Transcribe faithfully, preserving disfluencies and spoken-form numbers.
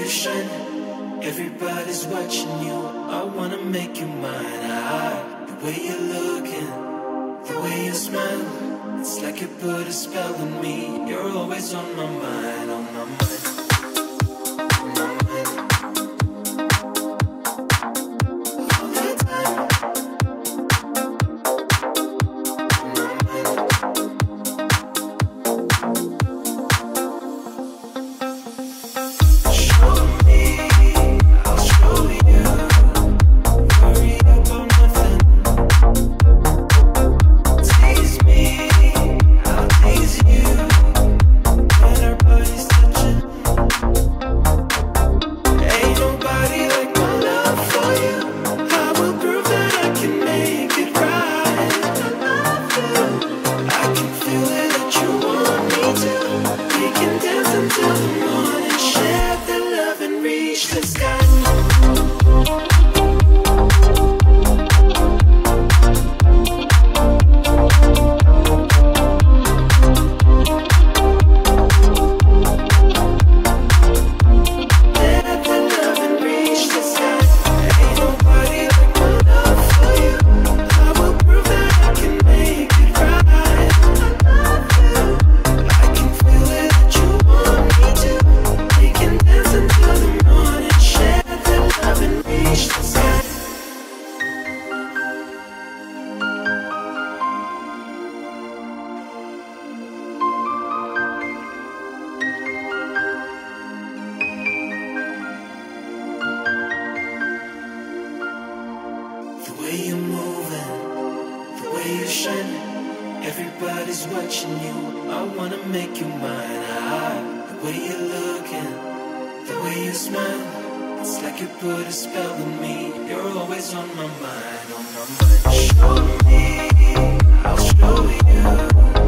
shine, everybody's watching you. I wanna make you mine. I, the way you're looking, the way you smile, it's like you put a spell on me. You're always on my mind, on my mind, on my mind. All the time, on my mind. Show me, I'll show you. Worry about nothing. Tease me, I'll tease you. When our bodies touching, ain't nobody like my love for you. I will prove that I can make it right. I love you. I can feel it that you want me to. We can dance until the morning, share the love and reach the sky. Let the love and reach the sky. Ain't nobody like my love for you. I will prove that I can make it right. I love you. I can feel it that you want me to. We can dance until the morning, share the love and reach the sky. The way you're moving, the way you're shining, everybody's watching you. I wanna make you mine. I, the way you're looking, the way you smile, it's like you put a spell on me. You're always on my mind, on my mind. Show me, I'll show you.